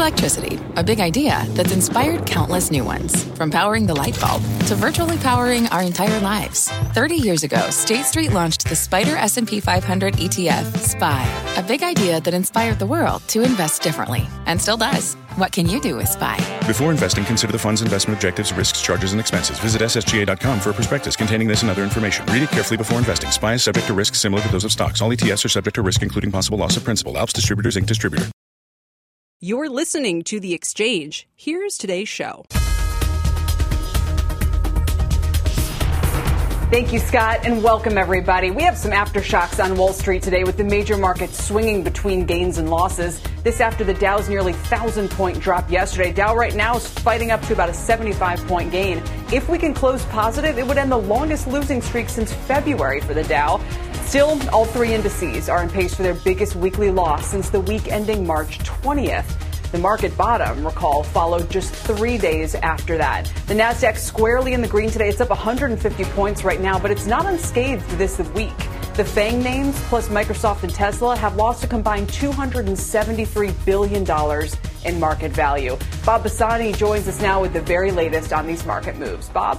Electricity, a big idea that's inspired countless new ones. From powering the light bulb to virtually powering our entire lives. 30 years ago, State Street launched the SPDR S&P 500 ETF, SPY. A big idea that inspired the world to invest differently. And still does. What can you do with SPY? Before investing, consider the fund's investment objectives, risks, charges, and expenses. Visit ssga.com for a prospectus containing this and other information. Read it carefully before investing. SPY is subject to risks similar to those of stocks. All ETFs are subject to risk, including possible loss of principal. Alps Distributors, Inc. Distributor. You're listening to The Exchange. Here's today's show. Thank you, Scott, and welcome, everybody. We have some aftershocks on Wall Street today with the major markets swinging between gains and losses. This after the Dow's nearly 1,000-point drop yesterday. Dow right now is fighting up to about a 75-point gain. If we can close positive, it would end the longest losing streak since February for the Dow. Still, all three indices are on pace for their biggest weekly loss since the week ending March 20th. The market bottom, recall, followed just 3 days after that. The Nasdaq squarely in the green today. It's up 150 points right now, but it's not unscathed this week. The FANG names, plus Microsoft and Tesla, have lost a combined $273 billion in market value. Bob Bassani joins us now with the very latest on these market moves. Bob?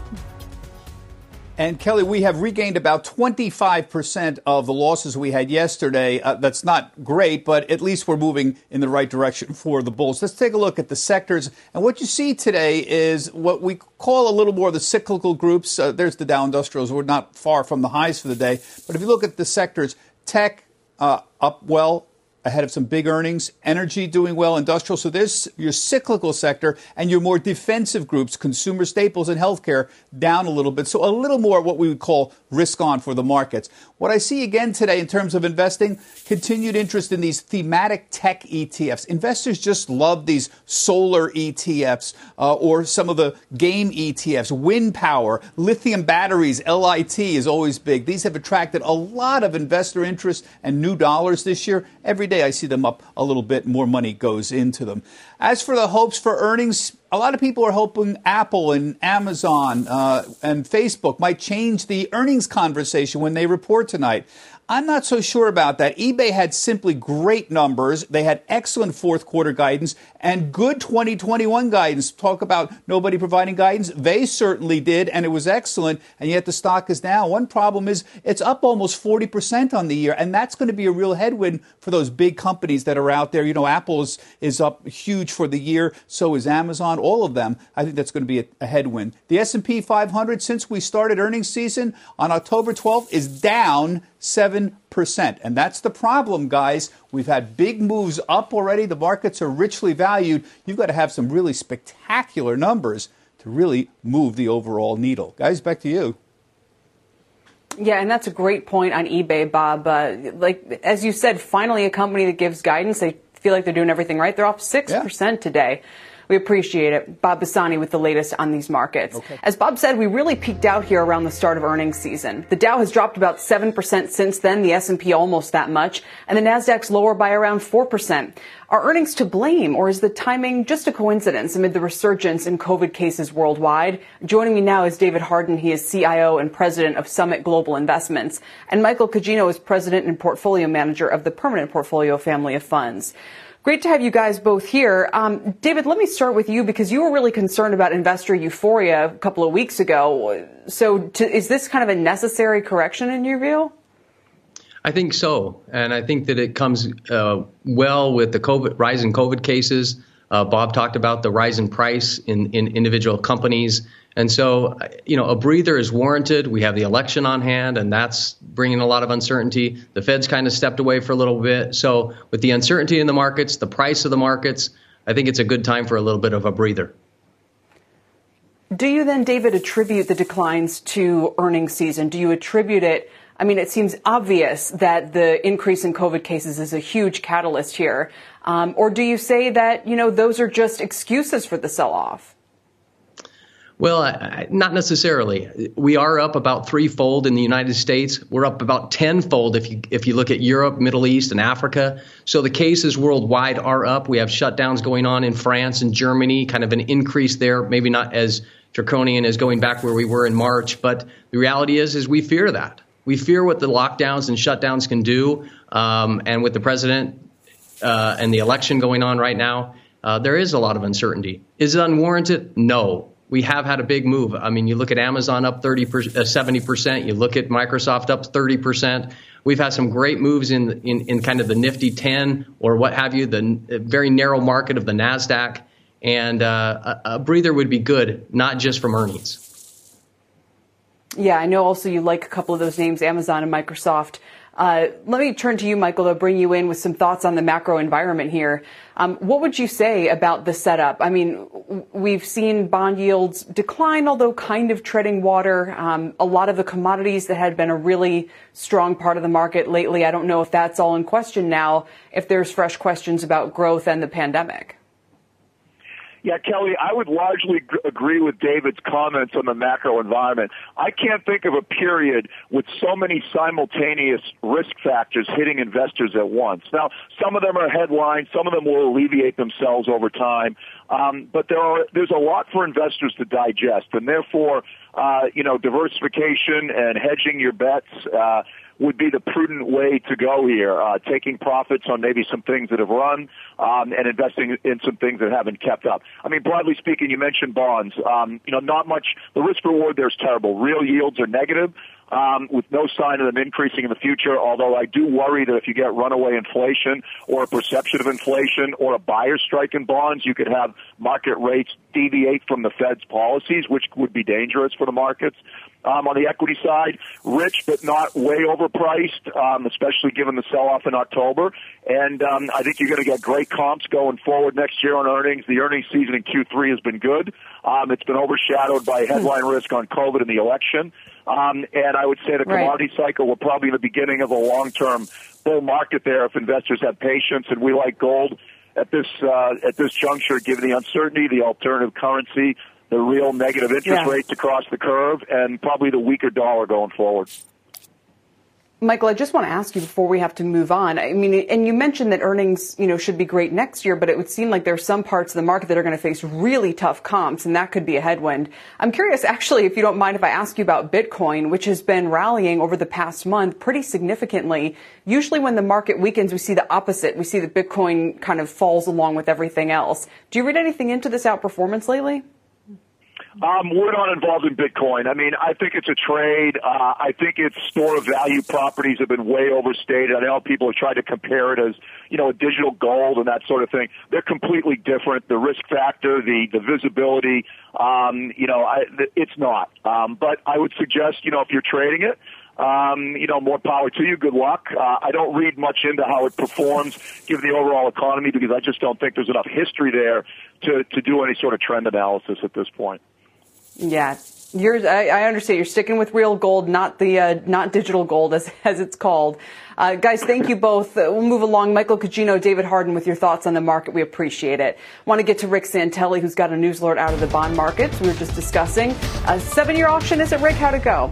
And, Kelly, we have regained about 25% of the losses we had yesterday. That's not great, but at least we're moving in the right direction for the bulls. Let's take a look at the sectors. And what you see today is what we call a little more of the cyclical groups. There's the Dow Industrials. We're not far from the highs for the day. But if you look at the sectors, tech up well, ahead of some big earnings, energy doing well, industrial. So there's your cyclical sector, and your more defensive groups, consumer staples and healthcare, down a little bit. So a little more what we would call risk on for the markets. What I see again today in terms of investing, continued interest in these thematic tech ETFs. Investors just love these solar ETFs or some of the game ETFs, wind power, lithium batteries, LIT is always big. These have attracted a lot of investor interest and new dollars this year. Every day I see them up a little bit, more money goes into them. As for the hopes for earnings, a lot of people are hoping Apple and Amazon and Facebook might change the earnings conversation when they report tonight. I'm not so sure about that. eBay had simply great numbers. They had excellent fourth quarter guidance and good 2021 guidance. Talk about nobody providing guidance. They certainly did, and it was excellent, and yet the stock is down. One problem is it's up almost 40% on the year, and that's going to be a real headwind for those big companies that are out there. You know, Apple is up huge for the year. So is Amazon, all of them. I think that's going to be a headwind. The S&P 500, since we started earnings season on October 12th, is down 7%. And that's the problem, guys. We've had big moves up already. The markets are richly valued. You've got to have some really spectacular numbers to really move the overall needle. Guys, back to you. Yeah, and that's a great point on eBay, Bob. Like, as you said, finally a company that gives guidance. They feel like they're doing everything right. They're off 6% today. We appreciate it. Bob Bassani with the latest on these markets. Okay. As Bob said, we really peaked out here around the start of earnings season. The Dow has dropped about 7% since then, the S&P almost that much, and the Nasdaq's lower by around 4%. Are earnings to blame, or is the timing just a coincidence amid the resurgence in COVID cases worldwide? Joining me now is David Harden. He is CIO and president of Summit Global Investments, and Michael Cugino is president and portfolio manager of the Permanent Portfolio family of funds. Great to have you guys both here. David, let me start with you because you were really concerned about investor euphoria a couple of weeks ago. So is this kind of a necessary correction in your view? I think so. And I think that it comes well with the rise in COVID cases. Bob talked about the rise in price in individual companies. And so, you know, a breather is warranted. We have the election on hand, and that's bringing a lot of uncertainty. The Fed's kind of stepped away for a little bit. So with the uncertainty in the markets, the price of the markets, I think it's a good time for a little bit of a breather. Do you then, David, attribute the declines to earnings season? Do you attribute it? I mean, it seems obvious that the increase in COVID cases is a huge catalyst here. Or do you say that, you know, those are just excuses for the sell-off? Well, not necessarily. We are up about threefold in the United States. We're up about tenfold if you look at Europe, Middle East, and Africa. So the cases worldwide are up. We have shutdowns going on in France and Germany, kind of an increase there, maybe not as draconian as going back where we were in March. But the reality is we fear that. We fear what the lockdowns and shutdowns can do. And with the president and the election going on right now, there is a lot of uncertainty. Is it unwarranted? No. We have had a big move. I mean, you look at Amazon up 70%. You look at Microsoft up 30%. We've had some great moves in kind of the Nifty 10 or what have you, the very narrow market of the NASDAQ. And a breather would be good, not just from earnings. Yeah, I know also you like a couple of those names, Amazon and Microsoft. Let me turn to you, Michael, to bring you in with some thoughts on the macro environment here. What would you say about the setup? I mean, we've seen bond yields decline, although kind of treading water. A lot of the commodities that had been a really strong part of the market lately, I don't know if that's all in question now, if there's fresh questions about growth and the pandemic. Yeah, Kelly, I would largely agree with David's comments on the macro environment. I can't think of a period with so many simultaneous risk factors hitting investors at once. Now, some of them are headlines, some of them will alleviate themselves over time, but there's a lot for investors to digest, and therefore, diversification and hedging your bets would be the prudent way to go here, taking profits on maybe some things that have run and investing in some things that haven't kept up. I mean, broadly speaking, you mentioned bonds. Not much. The risk-reward there is terrible. Real yields are negative with no sign of them increasing in the future, although I do worry that if you get runaway inflation or a perception of inflation or a buyer's strike in bonds, you could have market rates deviate from the Fed's policies, which would be dangerous for the markets. On the equity side, rich but not way overpriced, especially given the sell-off in October. And I think you're going to get great comps going forward next year on earnings. The earnings season in Q3 has been good. It's been overshadowed by headline risk on COVID and the election. And I would say the commodity cycle, we're probably in the beginning of a long-term bull market there if investors have patience. And we like gold at this juncture, given the uncertainty, the alternative currency, the real negative interest rates across the curve, and probably the weaker dollar going forward. Michael, I just want to ask you before we have to move on. I mean, and you mentioned that earnings, should be great next year, but it would seem like there are some parts of the market that are going to face really tough comps, and that could be a headwind. I'm curious, actually, if you don't mind, if I ask you about Bitcoin, which has been rallying over the past month pretty significantly. Usually when the market weakens, we see the opposite. We see that Bitcoin kind of falls along with everything else. Do you read anything into this outperformance lately? We're not involved in Bitcoin. I mean, I think it's a trade. I think its store of value properties have been way overstated. I know people have tried to compare it as, a digital gold and that sort of thing. They're completely different. The risk factor, the visibility, it's not. But I would suggest, if you're trading it, more power to you. Good luck. I don't read much into how it performs given the overall economy because I just don't think there's enough history there to do any sort of trend analysis at this point. Yeah, I understand. You're sticking with real gold, not digital gold as it's called. Guys, thank you both. We'll move along. Michael Cugino, David Harden, with your thoughts on the market. We appreciate it. Want to get to Rick Santelli, who's got a news alert out of the bond markets. We were just discussing a 7-year auction. Is it, Rick? How'd it go?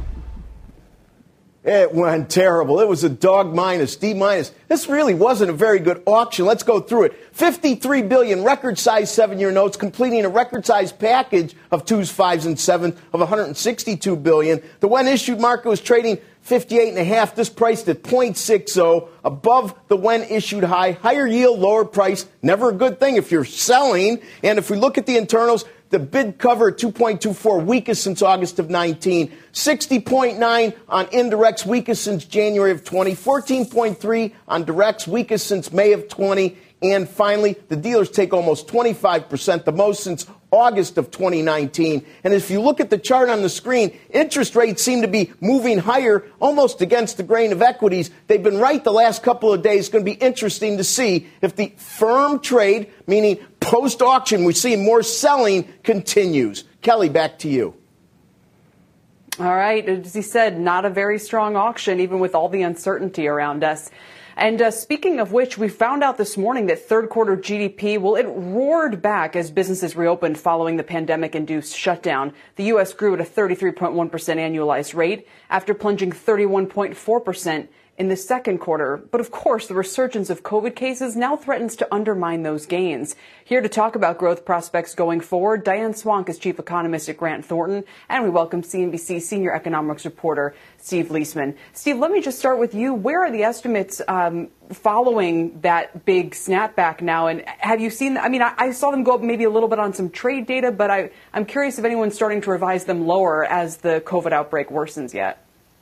It went terrible. It was a dog minus, D minus. This really wasn't a very good auction. Let's go through it. $53 billion, record-sized 7-year notes, completing a record-sized package of 2s, 5s, and 7s of $162 billion. The when-issued market was trading 58.5. This priced at 0.60, above the when-issued high. Higher yield, lower price. Never a good thing if you're selling. And if we look at the internals, the bid cover at 2.24, weakest since August of 19. 60.9 on indirects, weakest since January of 20. 14.3 on directs, weakest since May of 20. And finally, the dealers take almost 25%, the most since August of 2019. And if you look at the chart on the screen, interest rates seem to be moving higher, almost against the grain of equities. They've been right the last couple of days. It's going to be interesting to see if the firm trade, meaning post-auction, we're seeing more selling, continues. Kelly, back to you. All right. As he said, not a very strong auction, even with all the uncertainty around us. And speaking of which, we found out this morning that third quarter GDP, it roared back as businesses reopened following the pandemic-induced shutdown. The U.S. grew at a 33.1% annualized rate after plunging 31.4% in the second quarter. But of course, the resurgence of COVID cases now threatens to undermine those gains. Here to talk about growth prospects going forward, Diane Swonk is chief economist at Grant Thornton, and we welcome CNBC senior economics reporter Steve Liesman. Steve, let me just start with you. Where are the estimates following that big snapback now? And have you seen, I saw them go up maybe a little bit on some trade data, but I'm curious if anyone's starting to revise them lower as the COVID outbreak worsens yet.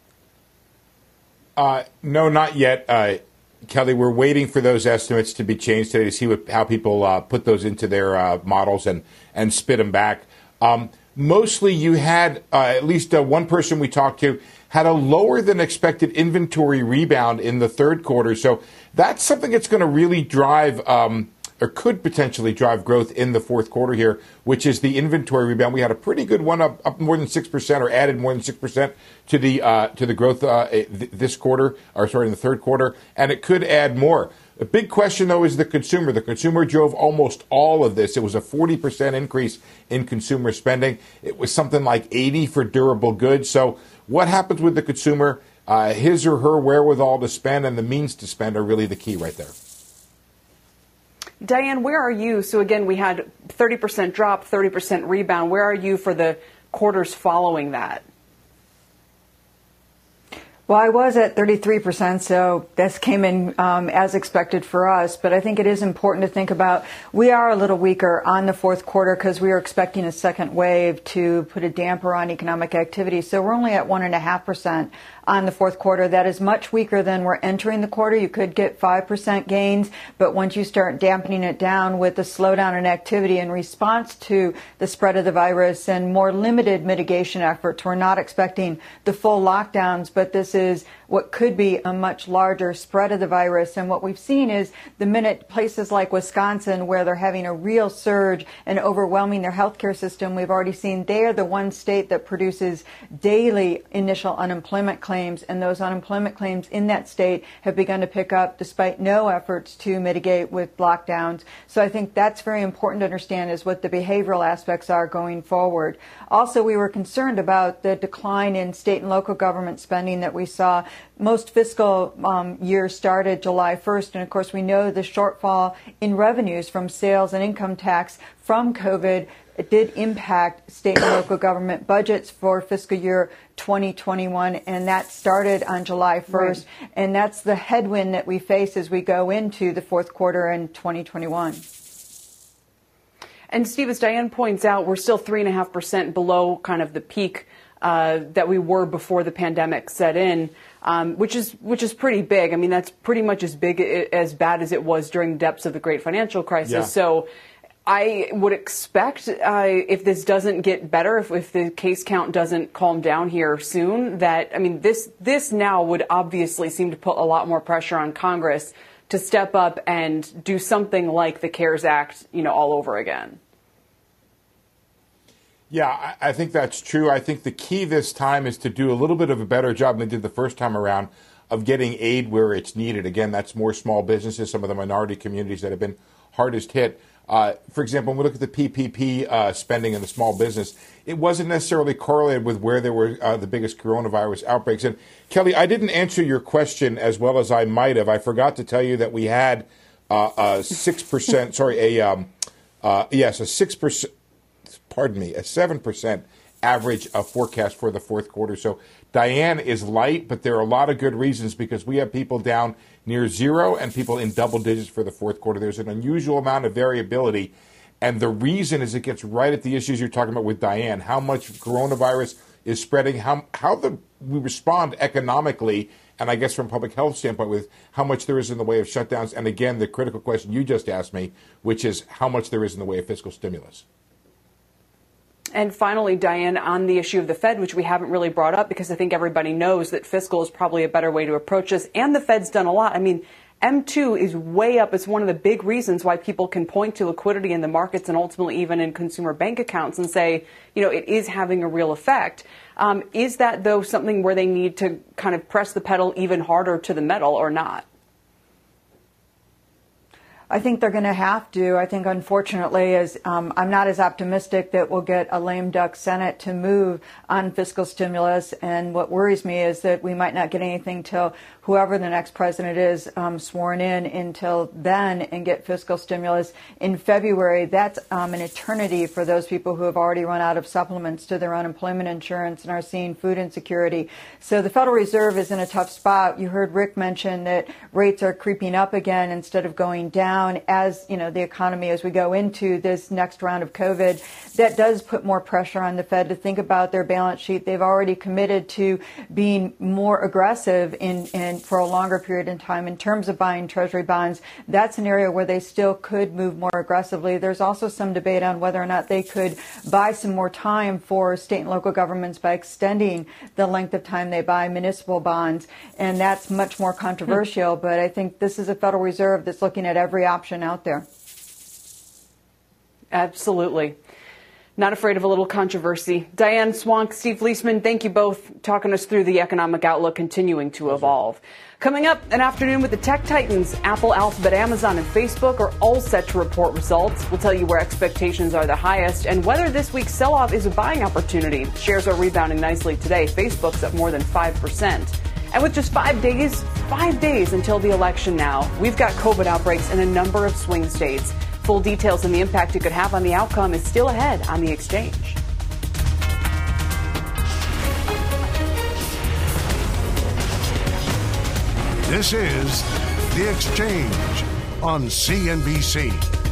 No, not yet, Kelly. We're waiting for those estimates to be changed today to see how people put those into their models and spit them back. Mostly you had at least one person we talked to had a lower than expected inventory rebound in the third quarter. So that's something that's going to really drive or could potentially drive growth in the fourth quarter here, which is the inventory rebound. We had a pretty good one up more than 6% or added more than 6% to the growth this quarter, in the third quarter, and it could add more. The big question, though, is the consumer. The consumer drove almost all of this. It was a 40% increase in consumer spending. It was something like 80 for durable goods. So what happens with the consumer? His or her wherewithal to spend and the means to spend are really the key right there. Diane, where are you? So again, we had 30% drop, 30% rebound. Where are you for the quarters following that? Well, I was at 33%, so this came in as expected for us. But I think it is important to think about we are a little weaker on the fourth quarter because we are expecting a second wave to put a damper on economic activity. So we're only at 1.5% on the fourth quarter. That is much weaker than we're entering the quarter. You could get 5% gains, but once you start dampening it down with the slowdown in activity in response to the spread of the virus and more limited mitigation efforts, we're not expecting the full lockdowns, but this is what could be a much larger spread of the virus. And what we've seen is the minute places like Wisconsin, where they're having a real surge and overwhelming their healthcare system, we've already seen they are the one state that produces daily initial unemployment claims, and those unemployment claims in that state have begun to pick up despite no efforts to mitigate with lockdowns. So I think that's very important to understand is what the behavioral aspects are going forward. Also, we were concerned about the decline in state and local government spending that we saw. Most fiscal years started July 1st, and of course we know the shortfall in revenues from sales and income tax from COVID did impact state and local government budgets for fiscal year 2021, and that started on July 1st. Right. And that's the headwind that we face as we go into the fourth quarter in 2021. And Steve, as Diane points out, we're still 3.5% below kind of the peak that we were before the pandemic set in, which is pretty big. I mean, that's pretty much as bad as it was during the depths of the Great Financial Crisis. Yeah. So I would expect if this doesn't get better, if the case count doesn't calm down here soon, that, I mean, this now would obviously seem to put a lot more pressure on Congress to step up and do something like the CARES Act, all over again. Yeah, I think that's true. I think the key this time is to do a little bit of a better job than they did the first time around of getting aid where it's needed. Again, that's more small businesses, some of the minority communities that have been hardest hit. For example, when we look at the PPP spending in the small business, it wasn't necessarily correlated with where there were the biggest coronavirus outbreaks. And Kelly, I didn't answer your question as well as I might have. I forgot to tell you that we had a 6%, a 6%. A 7% average forecast for the fourth quarter. So Diane is light, but there are a lot of good reasons because we have people down near zero and people in double digits for the fourth quarter. There's an unusual amount of variability. And the reason is it gets right at the issues you're talking about with Diane, how much coronavirus is spreading, how we respond economically, and I guess from a public health standpoint with how much there is in the way of shutdowns. And again, the critical question you just asked me, which is how much there is in the way of fiscal stimulus. And finally, Diane, on the issue of the Fed, which we haven't really brought up because I think everybody knows that fiscal is probably a better way to approach this. And the Fed's done a lot. I mean, M2 is way up. It's one of the big reasons why people can point to liquidity in the markets and ultimately even in consumer bank accounts and say, it is having a real effect. Is that, though, something where they need to kind of press the pedal even harder to the metal or not? I think they're going to have to. I think, unfortunately, I'm not as optimistic that we'll get a lame duck Senate to move on fiscal stimulus. And what worries me is that we might not get anything till whoever the next president is sworn in until then and get fiscal stimulus in February. That's an eternity for those people who have already run out of supplements to their unemployment insurance and are seeing food insecurity. So the Federal Reserve is in a tough spot. You heard Rick mention that rates are creeping up again instead of going down as, the economy, as we go into this next round of COVID. That does put more pressure on the Fed to think about their balance sheet. They've already committed to being more aggressive in for a longer period in time in terms of buying Treasury bonds. That's an area where they still could move more aggressively. There's also some debate on whether or not they could buy some more time for state and local governments by extending the length of time they buy municipal bonds. And that's much more controversial. But I think this is a Federal Reserve that's looking at every option out there. Absolutely. Not afraid of a little controversy. Diane Swonk, Steve Fleeceman, thank you both talking us through the economic outlook continuing to evolve. Coming up, an afternoon with the tech titans. Apple, Alphabet, Amazon, and Facebook are all set to report results. We'll tell you where expectations are the highest and whether this week's sell-off is a buying opportunity. Shares are rebounding nicely today. Facebook's up more than 5%. And with just 5 days until the election now, we've got COVID outbreaks in a number of swing states. Full details and the impact it could have on the outcome is still ahead on The Exchange. This is The Exchange on CNBC.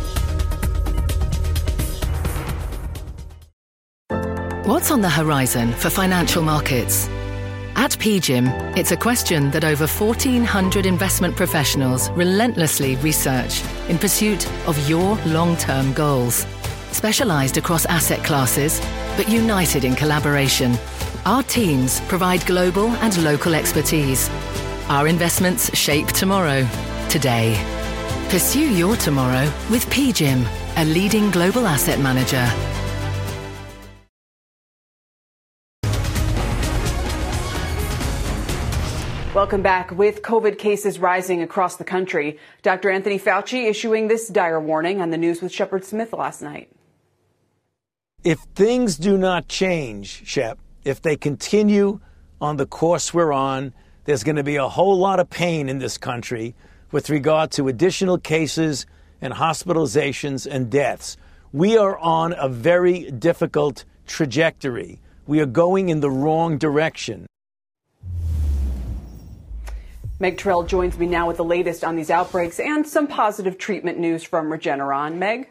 What's on the horizon for financial markets? At PGIM, it's a question that over 1,400 investment professionals relentlessly research in pursuit of your long-term goals. Specialized across asset classes, but united in collaboration, our teams provide global and local expertise. Our investments shape tomorrow, today. Pursue your tomorrow with PGIM, a leading global asset manager. Welcome back. With COVID cases rising across the country, Dr. Anthony Fauci issuing this dire warning on the News with Shepard Smith last night. If things do not change, Shep, if they continue on the course we're on, there's going to be a whole lot of pain in this country with regard to additional cases and hospitalizations and deaths. We are on a very difficult trajectory. We are going in the wrong direction. Meg Terrell joins me now with the latest on these outbreaks and some positive treatment news from Regeneron. Meg?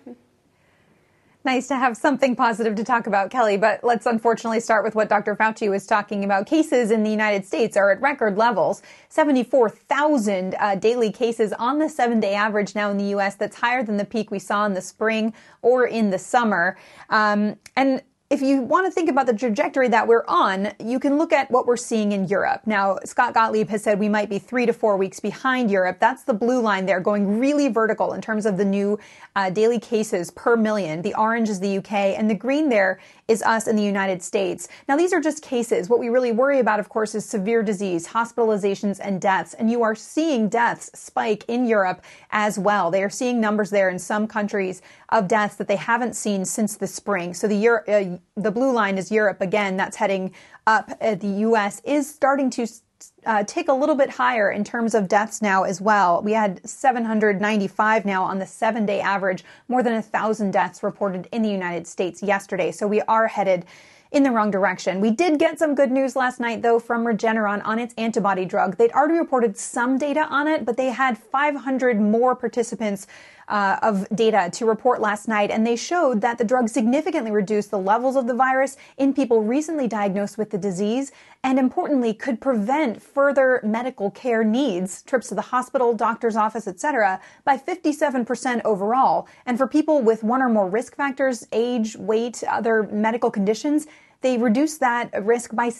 Nice to have something positive to talk about, Kelly, but let's unfortunately start with what Dr. Fauci was talking about. Cases in the United States are at record levels, 74,000 daily cases on the 7-day average now in the U.S. That's higher than the peak we saw in the spring or in the summer. And if you want to think about the trajectory that we're on, you can look at what we're seeing in Europe. Now, Scott Gottlieb has said we might be 3 to 4 weeks behind Europe. That's the blue line there, going really vertical in terms of the new daily cases per million. The orange is the UK, and the green there is us in the United States. Now, these are just cases. What we really worry about, of course, is severe disease, hospitalizations, and deaths. And you are seeing deaths spike in Europe as well. They are seeing numbers there in some countries of deaths that they haven't seen since the spring. So the blue line is Europe again. That's heading up. The U.S. is starting to tick a little bit higher in terms of deaths now as well. We had 795 now on the 7-day average, more than 1,000 deaths reported in the United States yesterday. So we are headed in the wrong direction. We did get some good news last night, though, from Regeneron on its antibody drug. They'd already reported some data on it, but they had 500 more participants of data to report last night, and they showed that the drug significantly reduced the levels of the virus in people recently diagnosed with the disease, and importantly, could prevent further medical care needs, trips to the hospital, doctor's office, etc., by 57% overall. And for people with one or more risk factors, age, weight, other medical conditions, they reduced that risk by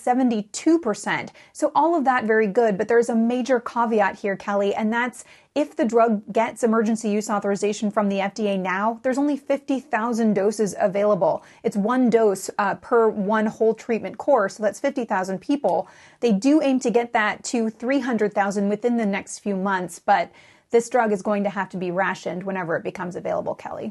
72%. So all of that very good, but there's a major caveat here, Kelly, and that's if the drug gets emergency use authorization from the FDA now, there's only 50,000 doses available. It's one dose per one whole treatment course, so that's 50,000 people. They do aim to get that to 300,000 within the next few months, but this drug is going to have to be rationed whenever it becomes available, Kelly.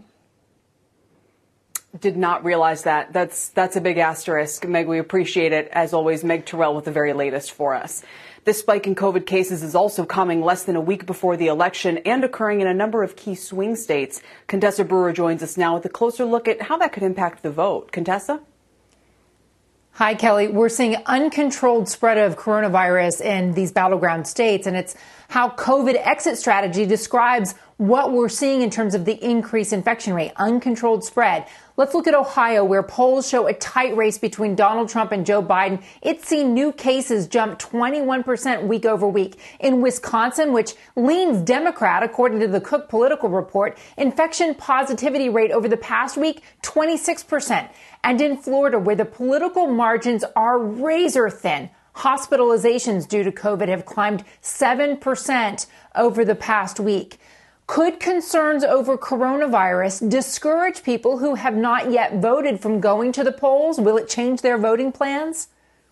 Did not realize that. That's a big asterisk. Meg, we appreciate it. As always, Meg Terrell with the very latest for us. This spike in COVID cases is also coming less than a week before the election and occurring in a number of key swing states. Contessa Brewer joins us now with a closer look at how that could impact the vote. Contessa? Hi, Kelly. We're seeing uncontrolled spread of coronavirus in these battleground states, and it's how COVID exit strategy describes what we're seeing in terms of the increased infection rate, uncontrolled spread. Let's look at Ohio, where polls show a tight race between Donald Trump and Joe Biden. It's seen new cases jump 21% week over week. In Wisconsin, which leans Democrat, according to the Cook Political Report, infection positivity rate over the past week, 26%. And in Florida, where the political margins are razor thin, hospitalizations due to COVID have climbed 7% over the past week. Could concerns over coronavirus discourage people who have not yet voted from going to the polls? Will it change their voting plans?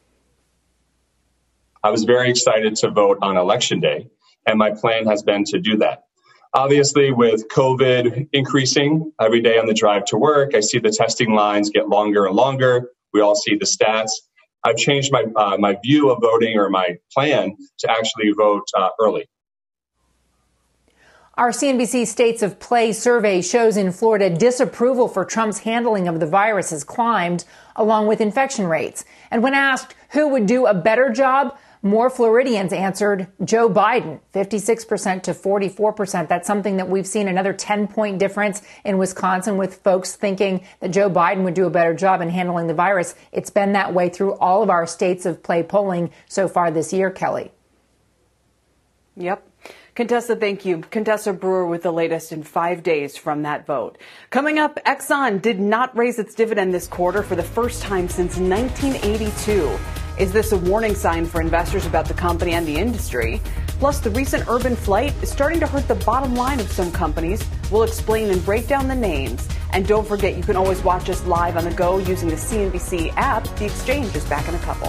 I was very excited to vote on Election Day, and my plan has been to do that. Obviously, with COVID increasing every day on the drive to work, I see the testing lines get longer and longer. We all see the stats. I've changed my view of voting, or my plan to actually vote early. Our CNBC States of Play survey shows in Florida disapproval for Trump's handling of the virus has climbed, along with infection rates. And when asked who would do a better job, more Floridians answered Joe Biden, 56% to 44%. That's something that we've seen another 10-point difference in Wisconsin, with folks thinking that Joe Biden would do a better job in handling the virus. It's been that way through all of our States of Play polling so far this year, Kelly. Yep. Contessa, thank you. Contessa Brewer with the latest in 5 days from that vote. Coming up, Exxon did not raise its dividend this quarter for the first time since 1982. Is this a warning sign for investors about the company and the industry? Plus, the recent urban flight is starting to hurt the bottom line of some companies. We'll explain and break down the names. And don't forget, you can always watch us live on the go using the CNBC app. The Exchange is back in a couple.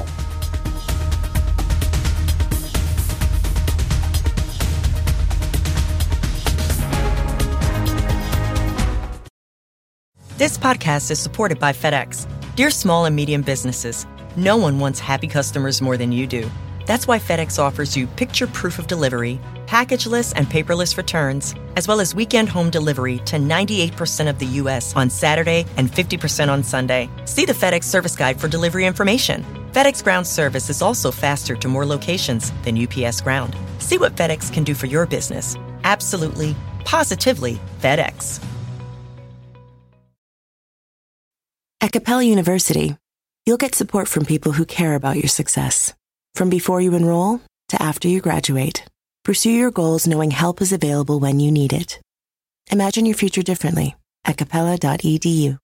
This podcast is supported by FedEx. Dear small and medium businesses, no one wants happy customers more than you do. That's why FedEx offers you picture proof of delivery, packageless and paperless returns, as well as weekend home delivery to 98% of the U.S. on Saturday and 50% on Sunday. See the FedEx service guide for delivery information. FedEx Ground service is also faster to more locations than UPS Ground. See what FedEx can do for your business. Absolutely, positively FedEx. At Capella University, you'll get support from people who care about your success. From before you enroll to after you graduate, pursue your goals knowing help is available when you need it. Imagine your future differently at capella.edu.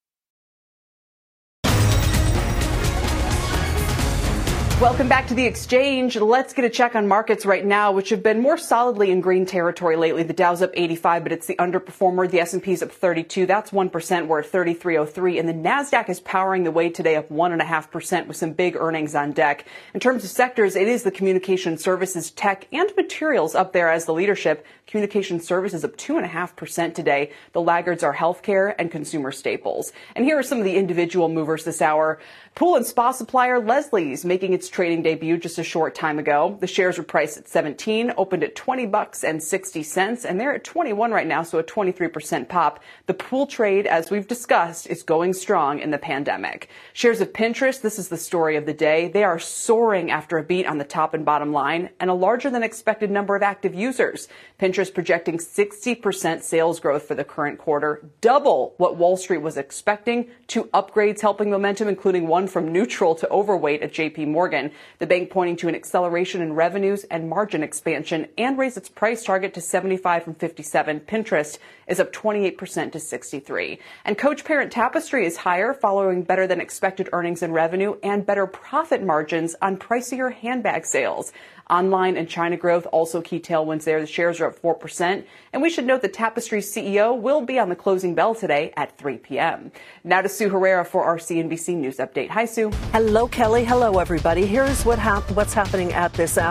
Welcome back to The Exchange. Let's get a check on markets right now, which have been more solidly in green territory lately. The Dow's up 85, but it's the underperformer. The S&P's up 32. That's 1%. We're at 3303. And the NASDAQ is powering the way today, up 1.5% with some big earnings on deck. In terms of sectors, it is the communication services, tech, and materials up there as the leadership. Communication services up 2.5% today. The laggards are healthcare and consumer staples. And here are some of the individual movers this hour. Pool and spa supplier Leslie's making its trading debut just a short time ago. The shares were priced at 17, opened at $20.60, and they're at 21 right now, so a 23% pop. The pool trade, as we've discussed, is going strong in the pandemic. Shares of Pinterest, this is the story of the day. They are soaring after a beat on the top and bottom line and a larger than expected number of active users. Pinterest projecting 60% sales growth for the current quarter, double what Wall Street was expecting. 2 upgrades helping momentum, including one from neutral to overweight at JP Morgan. The bank pointing to an acceleration in revenues and margin expansion and raised its price target to 75 from 57. Pinterest is up 28% to 63. And Coach parent Tapestry is higher following better than expected earnings and revenue and better profit margins on pricier handbag sales. Online and China growth, also key tailwinds there. The shares are up 4%. And we should note that Tapestry's CEO will be on the closing bell today at 3 p.m. Now to Sue Herrera for our CNBC News Update. Hi, Sue. Hello, Kelly. Hello, everybody. Here's what's happening at this hour.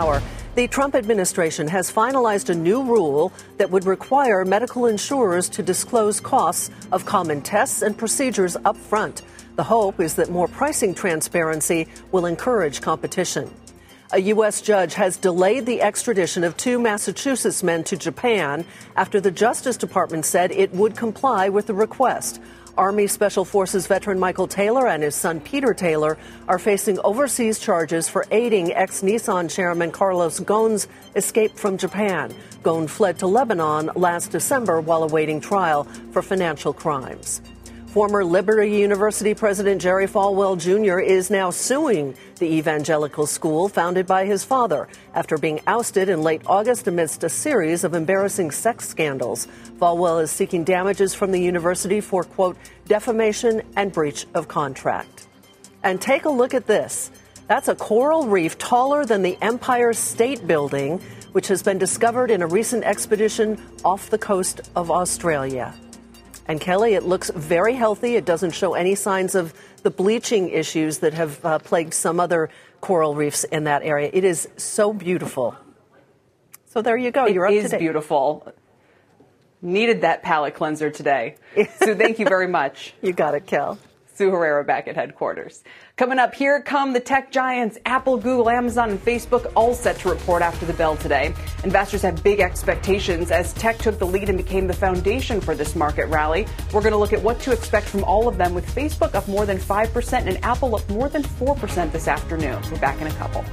The Trump administration has finalized a new rule that would require medical insurers to disclose costs of common tests and procedures up front. The hope is that more pricing transparency will encourage competition. A U.S. judge has delayed the extradition of 2 Massachusetts men to Japan after the Justice Department said it would comply with the request. Army Special Forces veteran Michael Taylor and his son Peter Taylor are facing overseas charges for aiding ex-Nissan chairman Carlos Ghosn's escape from Japan. Ghosn fled to Lebanon last December while awaiting trial for financial crimes. Former Liberty University President Jerry Falwell Jr. is now suing the evangelical school founded by his father after being ousted in late August amidst a series of embarrassing sex scandals. Falwell is seeking damages from the university for, quote, defamation and breach of contract. And take a look at this. That's a coral reef taller than the Empire State Building, which has been discovered in a recent expedition off the coast of Australia. And Kelly, it looks very healthy. It doesn't show any signs of the bleaching issues that have plagued some other coral reefs in that area. It is so beautiful. So there you go. You're up to date. It is beautiful. Needed that palate cleanser today. Sue, thank you very much. You got it, Kel. Sue Herrera back at headquarters. Coming up, here come the tech giants Apple, Google, Amazon, and Facebook, all set to report after the bell today. Investors have big expectations as tech took the lead and became the foundation for this market rally. We're going to look at what to expect from all of them, with Facebook up more than 5% and Apple up more than 4% this afternoon. We're back in a couple.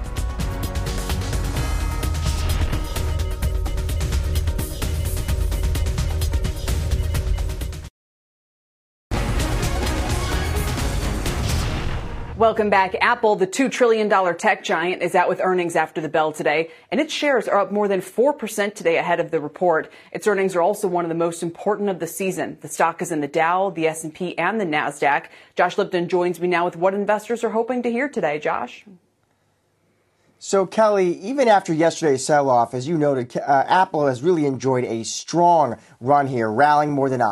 Welcome back. Apple, the $2 trillion tech giant, is out with earnings after the bell today, and its shares are up more than 4% today ahead of the report. Its earnings are also one of the most important of the season. The stock is in the Dow, the S&P, and the NASDAQ. Josh Lipton joins me now with what investors are hoping to hear today. Josh? So, Kelly, even after yesterday's sell-off, as you noted, Apple has really enjoyed a strong run here, rallying more than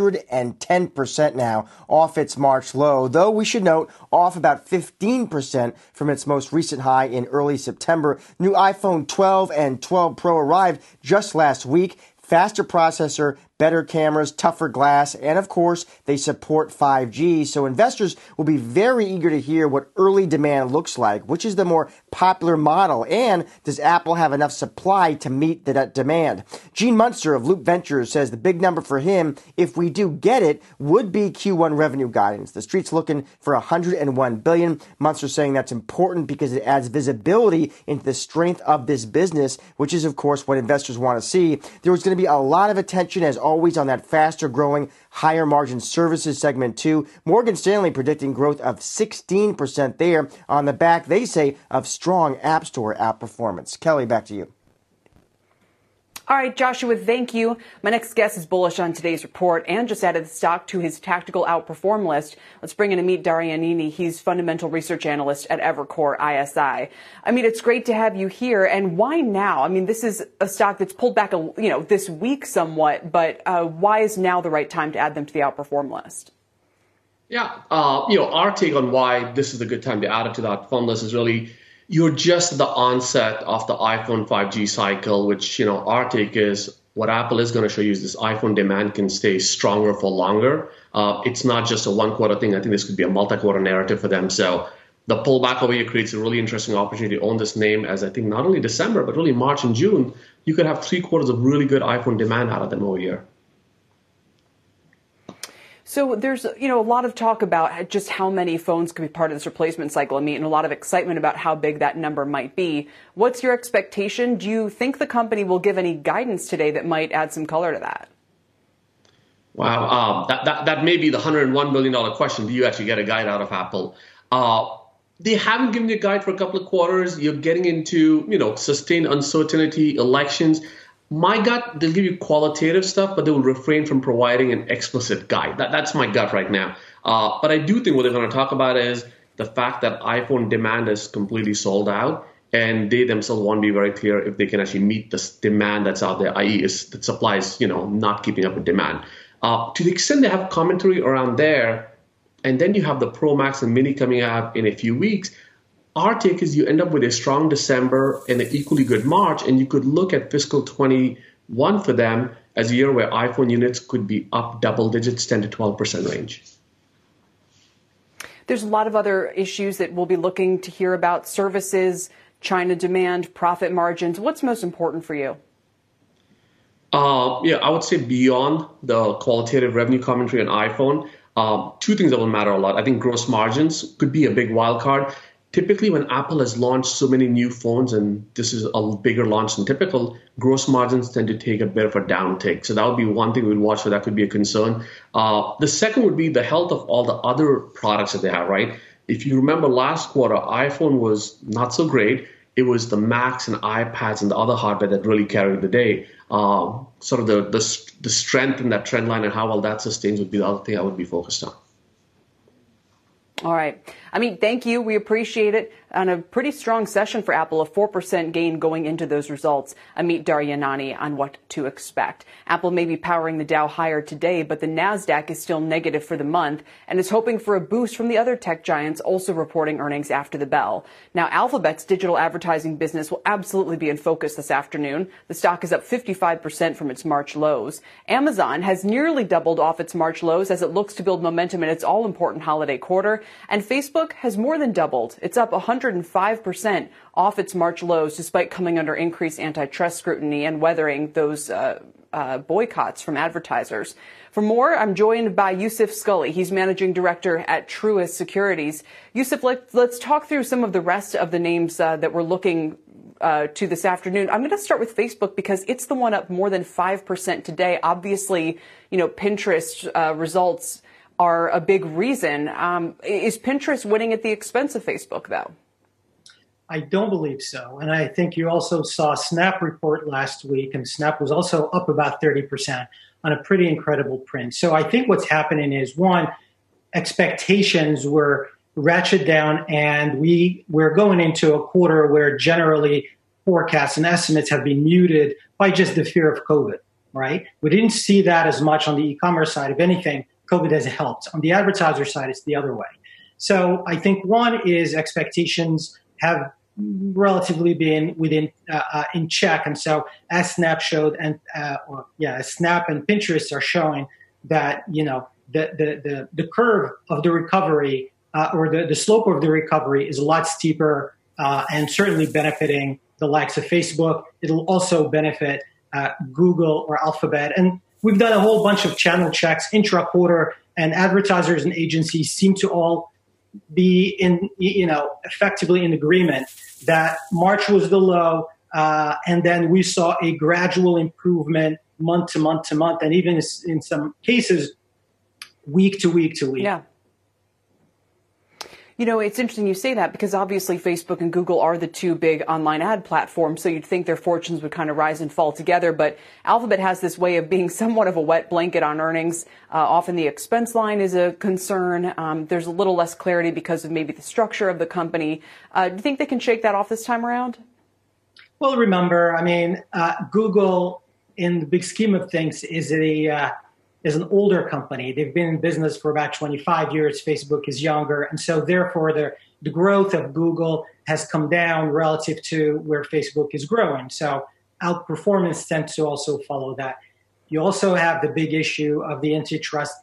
110% now off its March low, though we should note off about 15% from its most recent high in early September. New iPhone 12 and 12 Pro arrived just last week. Faster processor, better cameras, tougher glass, and of course, they support 5G. So investors will be very eager to hear what early demand looks like, which is the more popular model, and does Apple have enough supply to meet that demand? Gene Munster of Loop Ventures says the big number for him, if we do get it, would be Q1 revenue guidance. The street's looking for $101 billion. Munster saying that's important because it adds visibility into the strength of this business, which is, of course, what investors want to see. There was going to be a lot of attention, as always, on that faster growing, higher margin services segment too. Morgan Stanley predicting growth of 16% there on the back, they say, of strong App Store outperformance. Kelly, back to you. All right, Joshua, thank you. My next guest is bullish on today's report and just added the stock to his tactical outperform list. Let's bring in Amit Daryanani. He's fundamental research analyst at Evercore ISI. Amit, it's great to have you here. And why now? I mean, this is a stock that's pulled back, this week somewhat, but why is now the right time to add them to the outperform list? Yeah, our take on why this is a good time to add it to the outperform list is really, you're just at the onset of the iPhone 5G cycle, which, our take is what Apple is going to show you is this iPhone demand can stay stronger for longer. It's not just a one-quarter thing. I think this could be a multi-quarter narrative for them. So the pullback over here creates a really interesting opportunity to own this name, as I think not only December, but really March and June, you could have 3 quarters of really good iPhone demand out of them over here. So there's, a lot of talk about just how many phones could be part of this replacement cycle, and a lot of excitement about how big that number might be. What's your expectation? Do you think the company will give any guidance today that might add some color to that? Wow, that may be the $101 billion question. Do you actually get a guide out of Apple? They haven't given you a guide for a couple of quarters. You're getting into, sustained uncertainty, elections. My gut, they'll give you qualitative stuff, but they will refrain from providing an explicit guide. That's my gut right now. But I do think what they're going to talk about is the fact that iPhone demand is completely sold out, and they themselves want to be very clear if they can actually meet this demand that's out there, i.e. that supply is, not keeping up with demand. To the extent they have commentary around there, and then you have the Pro Max and Mini coming out in a few weeks, Our take is you end up with a strong December and an equally good March, and you could look at fiscal 21 for them as a year where iPhone units could be up double digits, 10 to 12% range. There's a lot of other issues that we'll be looking to hear about: services, China demand, profit margins. What's most important for you? I would say beyond the qualitative revenue commentary on iPhone, two things that will matter a lot. I think gross margins could be a big wild card. Typically, when Apple has launched so many new phones, and this is a bigger launch than typical, gross margins tend to take a bit of a downtick. So that would be one thing we'd watch for. That could be a concern. The second would be the health of all the other products that they have, right? If you remember last quarter, iPhone was not so great. It was the Macs and iPads and the other hardware that really carried the day. Sort of the strength in that trend line and how well that sustains would be the other thing I would be focused on. All right. Amit, thank you. We appreciate it. On a pretty strong session for Apple, a 4% gain going into those results. Amit Daryanani on what to expect. Apple may be powering the Dow higher today, but the NASDAQ is still negative for the month and is hoping for a boost from the other tech giants also reporting earnings after the bell. Now, Alphabet's digital advertising business will absolutely be in focus this afternoon. The stock is up 55% from its March lows. Amazon has nearly doubled off its March lows as it looks to build momentum in its all-important holiday quarter. And Facebook has more than doubled. It's up 105% off its March lows, despite coming under increased antitrust scrutiny and weathering those boycotts from advertisers. For more, I'm joined by Youssef Scully. He's managing director at Truist Securities. Youssef, let's talk through some of the rest of the names that we're looking to this afternoon. I'm going to start with Facebook because it's the one up more than 5% today. Obviously, Pinterest results are a big reason. Is Pinterest winning at the expense of Facebook, though? I don't believe so. And I think you also saw Snap report last week, and Snap was also up about 30% on a pretty incredible print. So I think what's happening is, one, expectations were ratcheted down, and we're going into a quarter where generally forecasts and estimates have been muted by just the fear of COVID, right? We didn't see that as much on the e-commerce side. If anything, COVID has helped. On the advertiser side, it's the other way. So I think one is expectations have relatively been within in check, and so as Snap showed, and Snap and Pinterest are showing that the curve of the recovery or the slope of the recovery is a lot steeper and certainly benefiting the likes of Facebook. It'll also benefit Google or Alphabet, and we've done a whole bunch of channel checks intra-quarter, and advertisers and agencies seem to all be effectively in agreement that March was the low, and then we saw a gradual improvement month to month to month, and even in some cases, week to week to week. Yeah. It's interesting you say that because obviously Facebook and Google are the two big online ad platforms, so you'd think their fortunes would kind of rise and fall together. But Alphabet has this way of being somewhat of a wet blanket on earnings. Often the expense line is a concern. There's a little less clarity because of maybe the structure of the company. Do you think they can shake that off this time around? Well, remember, Google, in the big scheme of things, is an older company. They've been in business for about 25 years. Facebook is younger. And so therefore, the growth of Google has come down relative to where Facebook is growing. So outperformance tends to also follow that. You also have the big issue of the antitrust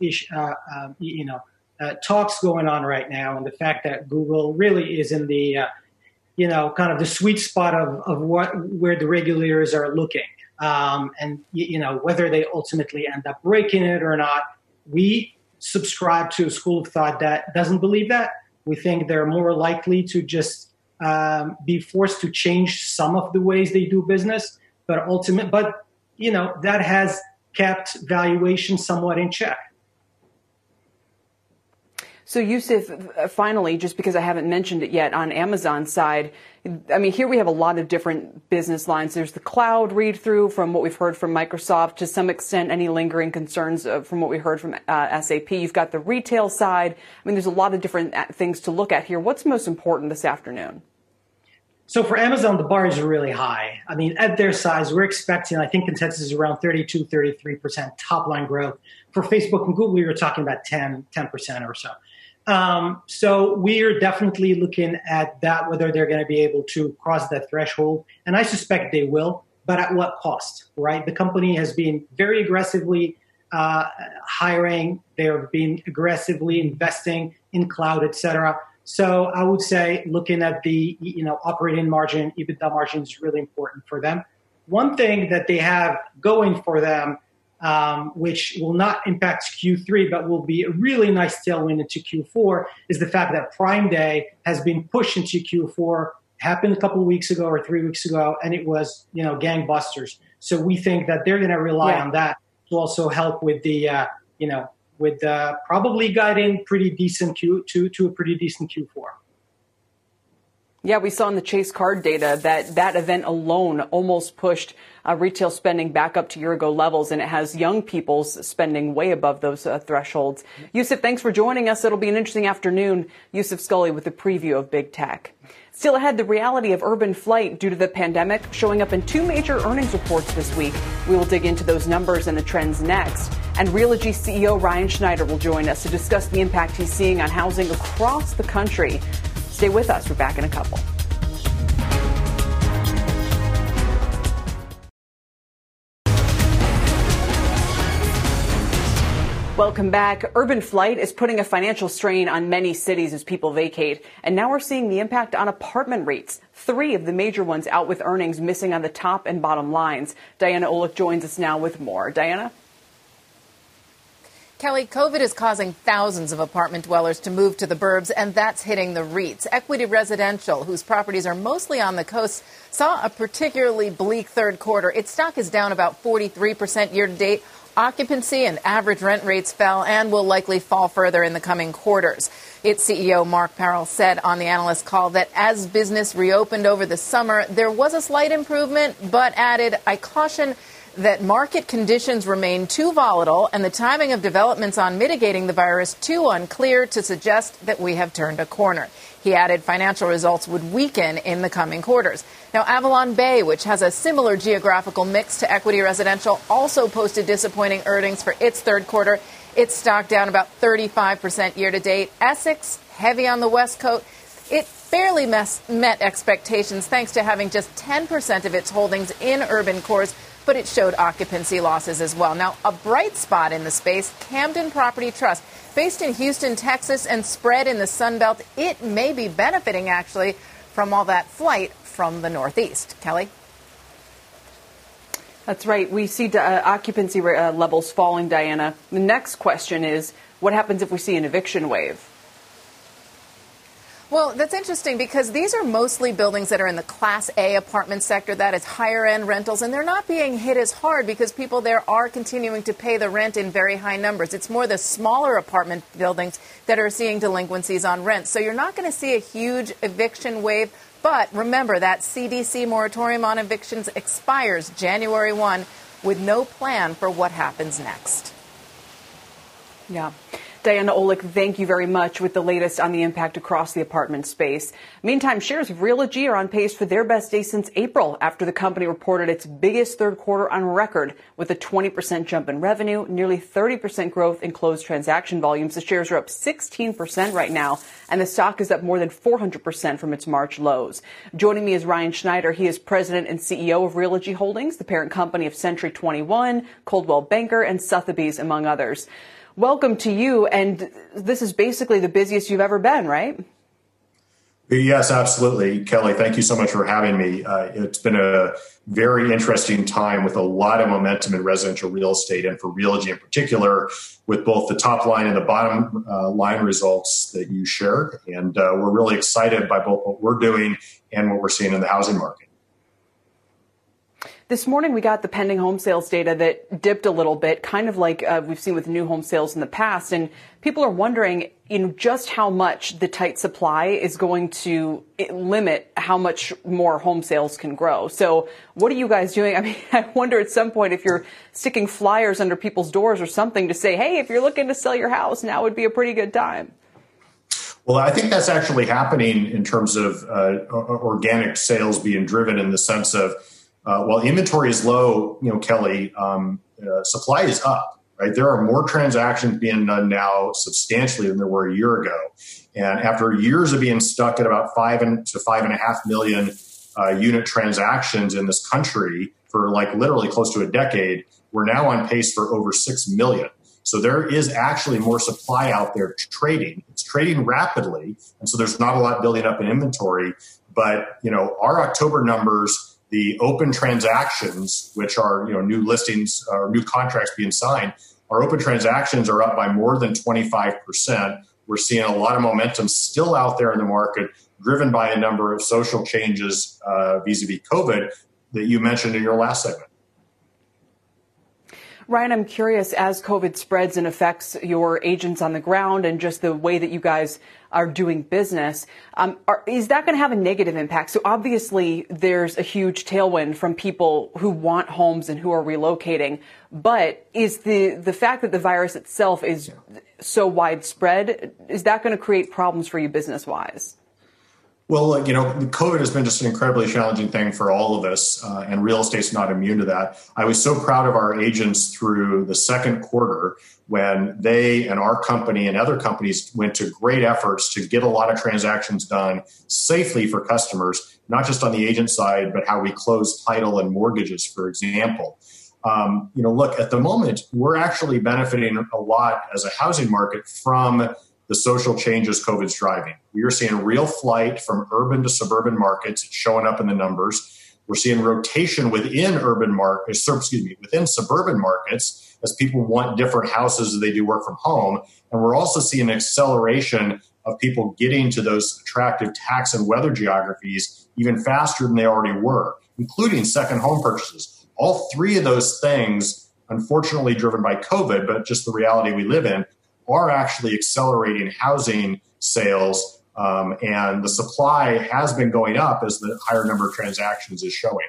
talks going on right now, and the fact that Google really is in the, kind of the sweet spot of where the regulators are looking. And whether they ultimately end up breaking it or not, we subscribe to a school of thought that doesn't believe that. We think they're more likely to just be forced to change some of the ways they do business, but that has kept valuation somewhat in check. So, Youssef, finally, just because I haven't mentioned it yet, on Amazon's side, here we have a lot of different business lines. There's the cloud read-through from what we've heard from Microsoft, to some extent, any lingering concerns from what we heard from SAP. You've got the retail side. There's a lot of different things to look at here. What's most important this afternoon? So for Amazon, the bar is really high. At their size, we're expecting, I think consensus is around 32, 33% top line growth. For Facebook and Google, you're talking about 10% or so. So we're definitely looking at that, whether they're going to be able to cross that threshold. And I suspect they will, but at what cost, right? The company has been very aggressively hiring. They've been aggressively investing in cloud, et cetera. So I would say looking at the operating margin, EBITDA margin is really important for them. One thing that they have going for them, which will not impact Q3, but will be a really nice tailwind into Q4, is the fact that Prime Day has been pushed into Q4, happened a couple of weeks ago or 3 weeks ago, and it was, gangbusters. So we think that they're going to rely on that to also help with the, probably guiding pretty decent to a pretty decent Q4. Yeah, we saw in the Chase card data that event alone almost pushed retail spending back up to year-ago levels, and it has young people's spending way above those thresholds. Yusuf, thanks for joining us. It'll be an interesting afternoon. Yusuf Scully with a preview of Big Tech. Still ahead, the reality of urban flight due to the pandemic showing up in two major earnings reports this week. We will dig into those numbers and the trends next. And Realogy CEO Ryan Schneider will join us to discuss the impact he's seeing on housing across the country. Stay with us. We're back in a couple. Welcome back. Urban flight is putting a financial strain on many cities as people vacate. And now we're seeing the impact on apartment REITs. 3 of the major ones out with earnings missing on the top and bottom lines. Diana Olick joins us now with more. Diana? Kelly, COVID is causing thousands of apartment dwellers to move to the burbs, and that's hitting the REITs. Equity Residential, whose properties are mostly on the coast, saw a particularly bleak third quarter. Its stock is down about 43% year to date. Occupancy and average rent rates fell and will likely fall further in the coming quarters. Its CEO, Mark Parrell, said on the analyst call that as business reopened over the summer, there was a slight improvement, but added, I caution that market conditions remain too volatile and the timing of developments on mitigating the virus too unclear to suggest that we have turned a corner. He added financial results would weaken in the coming quarters. Now, Avalon Bay, which has a similar geographical mix to Equity Residential, also posted disappointing earnings for its third quarter. Its stock down about 35% year to date. Essex, heavy on the West Coast, it barely met expectations thanks to having just 10% of its holdings in urban cores, but it showed occupancy losses as well. Now, a bright spot in the space, Camden Property Trust. Based in Houston, Texas, and spread in the Sun Belt, it may be benefiting, actually, from all that flight from the Northeast. Kelly? That's right. We see occupancy levels falling, Diana. The next question is, what happens if we see an eviction wave? Well, that's interesting because these are mostly buildings that are in the Class A apartment sector. That is higher-end rentals, and they're not being hit as hard because people there are continuing to pay the rent in very high numbers. It's more the smaller apartment buildings that are seeing delinquencies on rent. So you're not going to see a huge eviction wave. But remember, that CDC moratorium on evictions expires January 1 with no plan for what happens next. Yeah. Diana Olick, thank you very much with the latest on the impact across the apartment space. Meantime, shares of Realogy are on pace for their best day since April after the company reported its biggest third quarter on record with a 20% jump in revenue, nearly 30% growth in closed transaction volumes. The shares are up 16% right now, and the stock is up more than 400% from its March lows. Joining me is Ryan Schneider. He is president and CEO of Realogy Holdings, the parent company of Century 21, Coldwell Banker, and Sotheby's, among others. Welcome to you, and this is basically the busiest you've ever been, right? Yes, absolutely. Kelly, thank you so much for having me. It's been a very interesting time with a lot of momentum in residential real estate, and for Realogy in particular, with both the top line and the bottom line results that you shared. And we're really excited by both what we're doing and what we're seeing in the housing market. This morning, we got the pending home sales data that dipped a little bit, kind of like we've seen with new home sales in the past. And people are wondering, just how much the tight supply is going to limit how much more home sales can grow. So what are you guys doing? I mean, I wonder at some point if you're sticking flyers under people's doors or something to say, hey, if you're looking to sell your house, now would be a pretty good time. Well, I think that's actually happening in terms of organic sales being driven in the sense of, while inventory is low, Kelly, supply is up, right? There are more transactions being done now substantially than there were a year ago. And after years of being stuck at about 5 to 5.5 million unit transactions in this country for like literally close to a decade, we're now on pace for over 6 million. So there is actually more supply out there trading. It's trading rapidly, and so there's not a lot building up in inventory. But, our October numbers, the open transactions, which are, new listings or new contracts being signed, our open transactions are up by more than 25%. We're seeing a lot of momentum still out there in the market, driven by a number of social changes vis-a-vis COVID that you mentioned in your last segment. Ryan, I'm curious, as COVID spreads and affects your agents on the ground and just the way that you guys are doing business, is that going to have a negative impact? So obviously there's a huge tailwind from people who want homes and who are relocating. But is the fact that the virus itself is so widespread, is that going to create problems for you business-wise? Well, COVID has been just an incredibly challenging thing for all of us, and real estate's not immune to that. I was so proud of our agents through the second quarter when they and our company and other companies went to great efforts to get a lot of transactions done safely for customers, not just on the agent side, but how we close title and mortgages, for example. Look, at the moment, we're actually benefiting a lot as a housing market from the social changes COVID's driving. We are seeing real flight from urban to suburban markets. It's showing up in the numbers. We're seeing rotation within within suburban markets as people want different houses as they do work from home. And we're also seeing an acceleration of people getting to those attractive tax and weather geographies even faster than they already were, including second home purchases. All three of those things, unfortunately driven by COVID, but just the reality we live in, are actually accelerating housing sales, and the supply has been going up as the higher number of transactions is showing.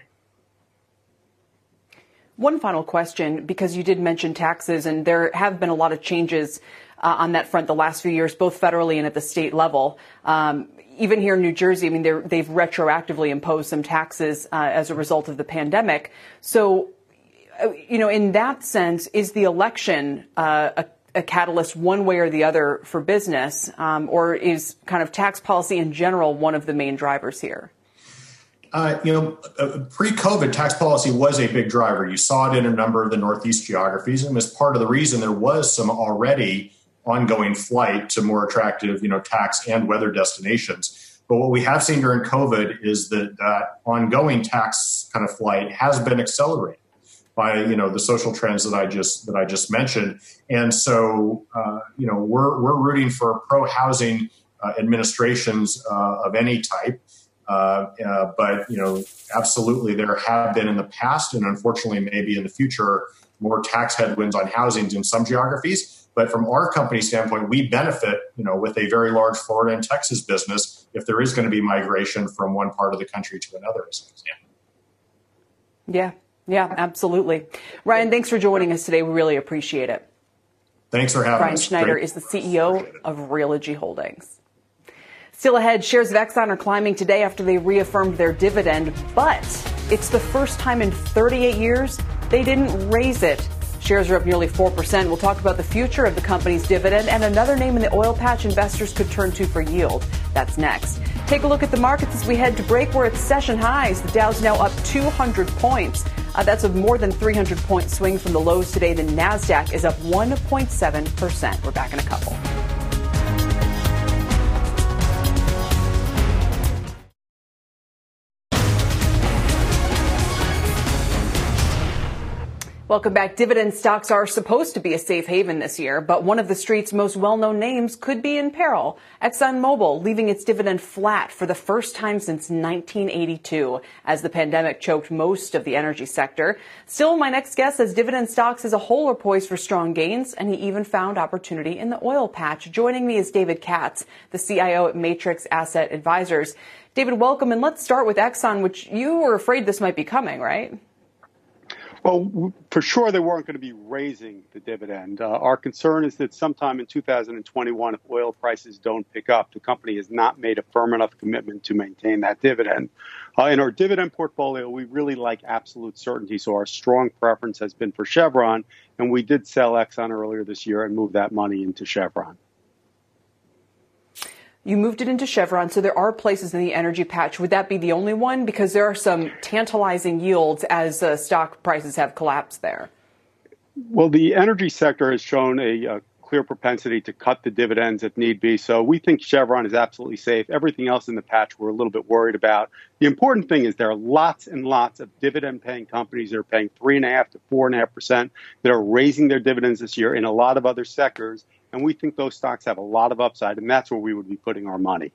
One final question, because you did mention taxes, and there have been a lot of changes on that front the last few years, both federally and at the state level. Even here in New Jersey, they've retroactively imposed some taxes as a result of the pandemic. So, in that sense, is the election a catalyst one way or the other for business, or is kind of tax policy in general one of the main drivers here? Pre-COVID, tax policy was a big driver. You saw it in a number of the Northeast geographies, and was part of the reason there was some already ongoing flight to more attractive, tax and weather destinations. But what we have seen during COVID is that ongoing tax kind of flight has been accelerated by the social trends that I just mentioned, and so we're rooting for pro-housing administrations of any type, but absolutely there have been in the past, and unfortunately maybe in the future, more tax headwinds on housing in some geographies. But from our company standpoint, we benefit with a very large Florida and Texas business if there is going to be migration from one part of the country to another, as an example. Yeah, absolutely. Ryan, thanks for joining us today. We really appreciate it. Thanks for having us. Ryan Schneider is the CEO of Realogy Holdings. Still ahead, shares of Exxon are climbing today after they reaffirmed their dividend, but it's the first time in 38 years they didn't raise it. Shares are up nearly 4%. We'll talk about the future of the company's dividend and another name in the oil patch investors could turn to for yield. That's next. Take a look at the markets as we head to break. We're at session highs. The Dow's now up 200 points. That's a more than 300-point swing from the lows today. The NASDAQ is up 1.7%. We're back in a couple. Welcome back. Dividend stocks are supposed to be a safe haven this year, but one of the street's most well-known names could be in peril. ExxonMobil leaving its dividend flat for the first time since 1982 as the pandemic choked most of the energy sector. Still, my next guest says dividend stocks as a whole are poised for strong gains, and he even found opportunity in the oil patch. Joining me is David Katz, the CIO at Matrix Asset Advisors. David, welcome, and let's start with Exxon, which you were afraid this might be coming, right? Well, for sure they weren't going to be raising the dividend. Our concern is that sometime in 2021, if oil prices don't pick up, the company has not made a firm enough commitment to maintain that dividend. In our dividend portfolio, we really like absolute certainty, so our strong preference has been for Chevron, and we did sell Exxon earlier this year and move that money into Chevron. You moved it into Chevron, so there are places in the energy patch. Would that be the only one? Because there are some tantalizing yields as stock prices have collapsed there. Well, the energy sector has shown a clear propensity to cut the dividends if need be. So we think Chevron is absolutely safe. Everything else in the patch we're a little bit worried about. The important thing is there are lots and lots of dividend-paying companies that are paying 3.5% to 4.5% that are raising their dividends this year in a lot of other sectors. And we think those stocks have a lot of upside, and that's where we would be putting our money.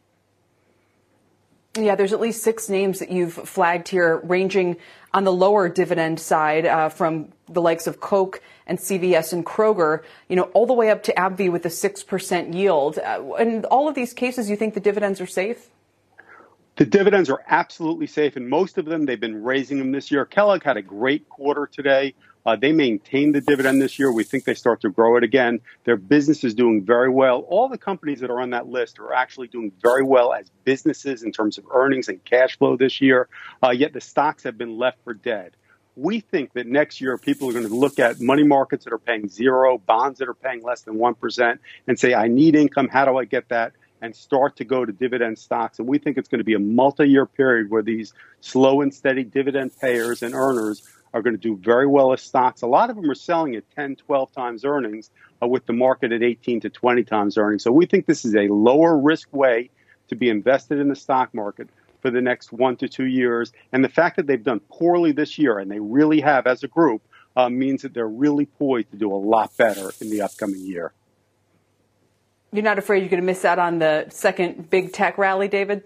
Yeah, there's at least 6 names that you've flagged here, ranging on the lower dividend side from the likes of Coke and CVS and Kroger, all the way up to AbbVie with a 6% yield. In all of these cases, you think the dividends are safe? The dividends are absolutely safe, and most of them, they've been raising them this year. Kellogg had a great quarter today. They maintained the dividend this year. We think they start to grow it again. Their business is doing very well. All the companies that are on that list are actually doing very well as businesses in terms of earnings and cash flow this year, yet the stocks have been left for dead. We think that next year people are going to look at money markets that are paying 0, bonds that are paying less than 1%, and say, I need income. How do I get that? And start to go to dividend stocks. And we think it's going to be a multi-year period where these slow and steady dividend payers and earners are going to do very well as stocks. A lot of them are selling at 10, 12 times earnings with the market at 18 to 20 times earnings. So we think this is a lower risk way to be invested in the stock market for the next 1 to 2 years. And the fact that they've done poorly this year, and they really have as a group, means that they're really poised to do a lot better in the upcoming year. You're not afraid you're going to miss out on the second big tech rally, David?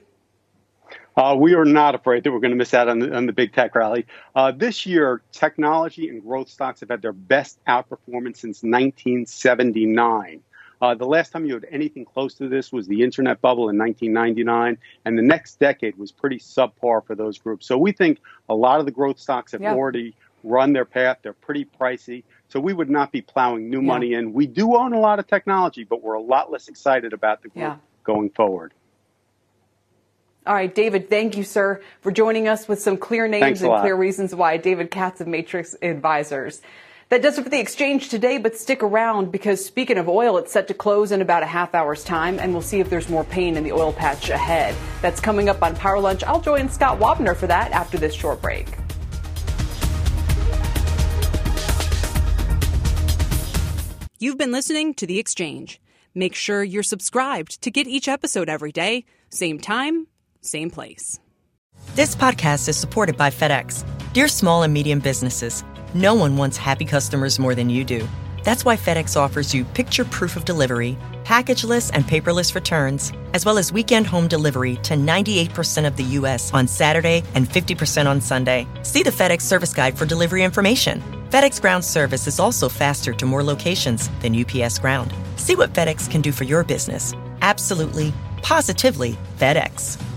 We are not afraid that we're going to miss out on the big tech rally. This year, technology and growth stocks have had their best outperformance since 1979. The last time you had anything close to this was the internet bubble in 1999, and the next decade was pretty subpar for those groups. So we think a lot of the growth stocks have already run their path. They're pretty pricey. So we would not be plowing new money in. We do own a lot of technology, but we're a lot less excited about the group going forward. All right, David, thank you, sir, for joining us with some clear names and clear reasons why. David Katz of Matrix Advisors. That does it for the exchange today, but stick around because speaking of oil, it's set to close in about a half hour's time, and we'll see if there's more pain in the oil patch ahead. That's coming up on Power Lunch. I'll join Scott Wapner for that after this short break. You've been listening to The Exchange. Make sure you're subscribed to get each episode every day, same time, same place. This podcast is supported by FedEx. Dear small and medium businesses, no one wants happy customers more than you do. That's why FedEx offers you picture proof of delivery, packageless and paperless returns, as well as weekend home delivery to 98% of the U.S. on Saturday and 50% on Sunday. See the FedEx service guide for delivery information. FedEx Ground service is also faster to more locations than UPS Ground. See what FedEx can do for your business. Absolutely, positively FedEx.